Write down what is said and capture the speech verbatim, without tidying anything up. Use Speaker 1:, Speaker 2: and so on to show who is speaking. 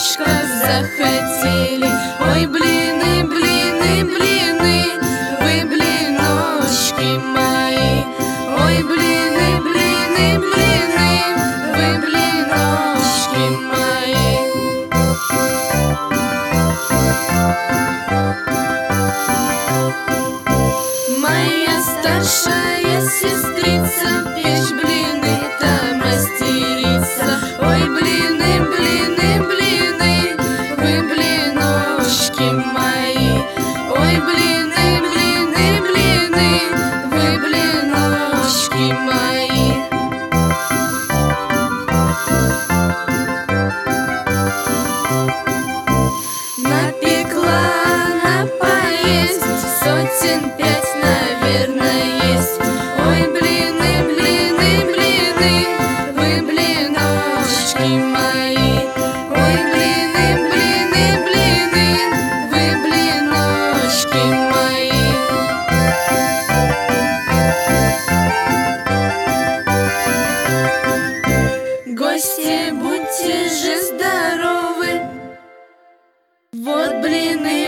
Speaker 1: блинчика захотели. Ой, блины, блины, блины, вы блиночки мои. Ой, блины, блины, блины, вы блиночки мои. Моя старшая сестрица печь блины-то мастерица. Ой, блины, блины, блины, вы блиночки мои. Ой, блины, блины, блины, вы блиночки мои. Напекла на поесть сотен пять, наверное, есть. Ой, блины, блины, блины, вы блиночки мои. Ой, блины, блины, блины, вы блиночки мои. Гости, будьте же здоровы. Вот блины.